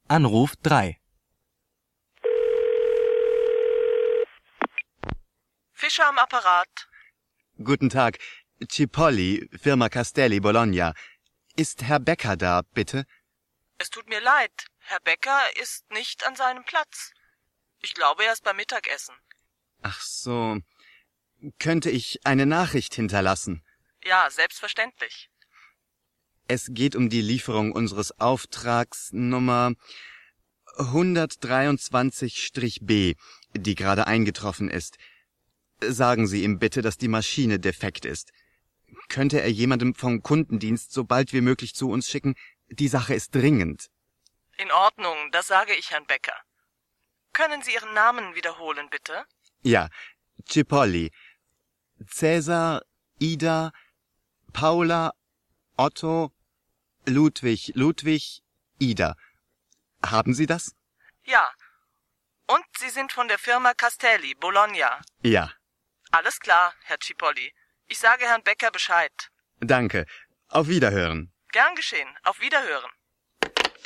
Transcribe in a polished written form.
Anruf 3. Fischer am Apparat. Guten Tag. Cipolli, Firma Castelli, Bologna. Ist Herr Becker da, bitte? Es tut mir leid, Herr Becker ist nicht an seinem Platz. Ich glaube, er ist beim Mittagessen. Ach so. Könnte ich eine Nachricht hinterlassen? Ja, selbstverständlich. Es geht um die Lieferung unseres Auftrags Nummer 123-B, die gerade eingetroffen ist. Sagen Sie ihm bitte, dass die Maschine defekt ist. Könnte er jemandem vom Kundendienst so bald wie möglich zu uns schicken? Die Sache ist dringend. In Ordnung, das sage ich Herrn Becker. Können Sie Ihren Namen wiederholen, bitte? Ja, Cipolli. Cäsar, Ida, Paula, Otto, Ludwig, Ida. Haben Sie das? Ja. Und Sie sind von der Firma Castelli, Bologna. Ja. Alles klar, Herr Cipolli. Ich sage Herrn Becker Bescheid. Danke. Auf Wiederhören. Gern geschehen. Auf Wiederhören.